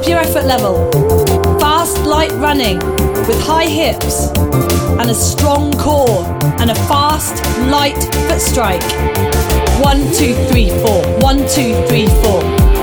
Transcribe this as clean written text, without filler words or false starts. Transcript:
Up your effort level. Fast, light running with high hips and a strong core and a fast, light foot strike. 1, 2, 3, 4. 1, 2, 3, 4.